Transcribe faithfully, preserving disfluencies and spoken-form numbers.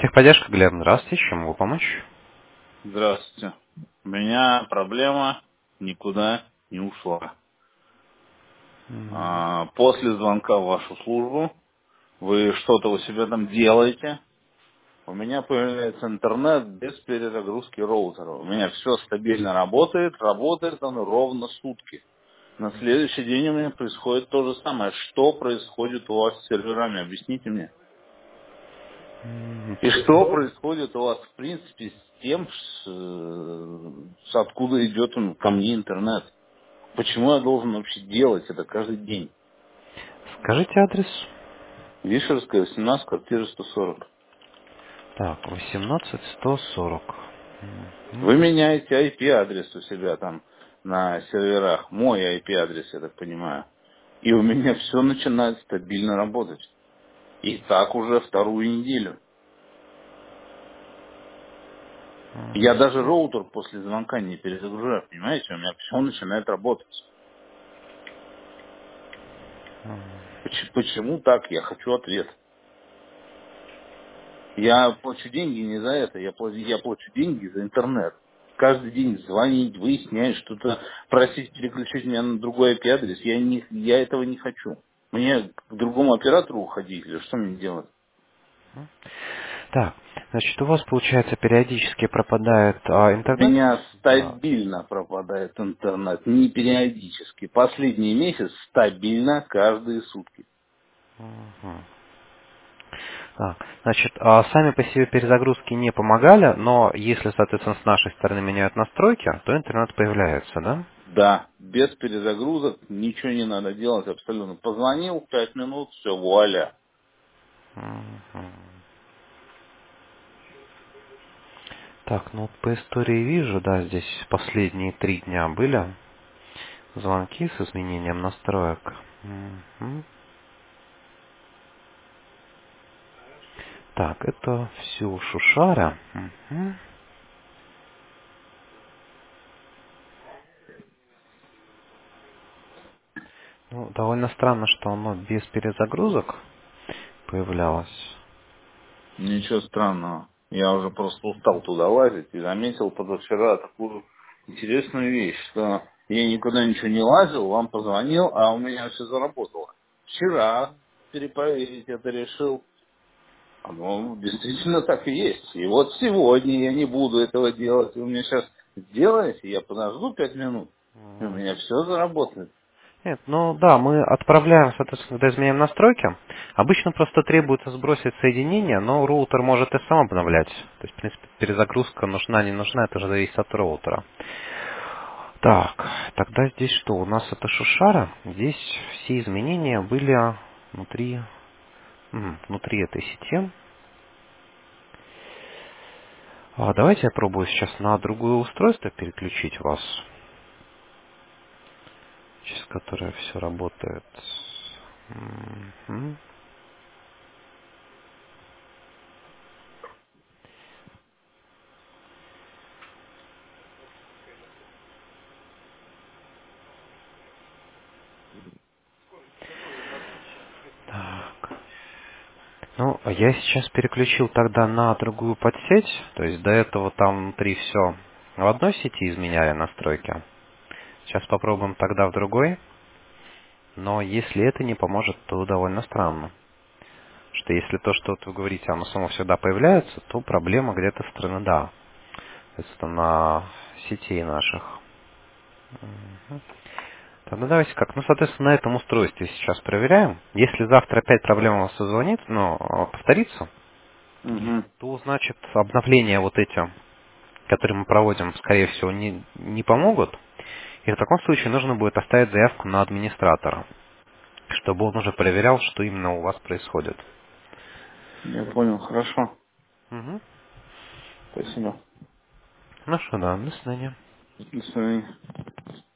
Техподдержка, Глеб, здравствуйте, чем могу помочь? Здравствуйте. У меня проблема никуда не ушла. М, А, После звонка в вашу службу вы что-то у себя там делаете. У меня появляется интернет без перезагрузки роутера. У меня все стабильно работает, работает он ровно сутки. На следующий день у меня происходит то же самое. Что происходит у вас с серверами? Объясните мне. м, И что происходит у вас, в принципе, с тем, с, э, с откуда идет он ко мне интернет? Почему я должен вообще делать это каждый день? Скажите адрес. Вишерская, восемнадцать, квартира сто сорок. Так, восемнадцать сто сорок. Вы Мгм. меняете ай пи-адрес у себя там на серверах. Мой ай пи-адрес, я так понимаю. И у меня все начинает стабильно работать. И так уже вторую неделю. Я даже роутер после звонка не перезагружаю, понимаете? У меня все начинает работать. Поч- Почему так? Я хочу ответ. Я плачу деньги не за это, я плачу, я плачу деньги за интернет. Каждый день звонить, выяснять что-то, просить переключить меня на другой ай пи-адрес, я, не, я этого не хочу. Мне к другому оператору уходить или что мне делать? Так, значит, у вас, получается, периодически пропадает а, У интернет? меня Да. стабильно пропадает интернет, не периодически. Последний месяц стабильно каждые сутки. Мгм. Так, значит, а сами по себе перезагрузки не помогали, но если, соответственно, с нашей стороны меняют настройки, то интернет появляется, да? Да, без перезагрузок ничего не надо делать абсолютно. Позвонил, пять минут, все, вуаля. Мгм. Так, ну вот по истории вижу, да, здесь последние три дня были звонки с изменением настроек. Мгм. Так, это все Шушара. Мгм. Ну, довольно странно, что оно без перезагрузок появлялось. Ничего странного. Я уже просто устал туда лазить и заметил позавчера такую интересную вещь, что я никуда ничего не лазил, вам позвонил, а у меня все заработало. Вчера перепроверить это решил. Оно действительно так и есть. И вот сегодня я не буду этого делать. Вы мне сейчас сделаете, я подожду пять минут, и у Мгм. меня все заработает. Нет, ну да, мы отправляем, соответственно, когда изменяем настройки. Обычно просто требуется сбросить соединение, но роутер может и сам обновлять. То есть, в принципе, перезагрузка нужна, не нужна, это же зависит от роутера. Так, тогда здесь что? У нас это Шушара. Здесь все изменения были внутри, м, внутри этой сети. А давайте я пробую сейчас на другое устройство переключить вас, через которое все работает. Мгм. Так. Ну, а я сейчас переключил тогда на другую подсеть. То есть до этого там внутри все в одной сети изменяли настройки. Сейчас попробуем тогда в другой. Но если это не поможет, то довольно странно. Что если то, что вот вы говорите, оно само всегда появляется, то проблема где-то со стороны, да. Это на сетей наших. Мгм. Тогда давайте как. Ну, соответственно, на этом устройстве сейчас проверяем. Если завтра опять проблема у вас созвонит, ну, а, повторится, Угу. то, значит, обновления вот эти, которые мы проводим, скорее всего, не, не помогут. И в таком случае нужно будет оставить заявку на администратора, чтобы он уже проверял, что именно у вас происходит. Я понял, хорошо. Мгм. Спасибо. Ну что, да, до свидания. До свидания.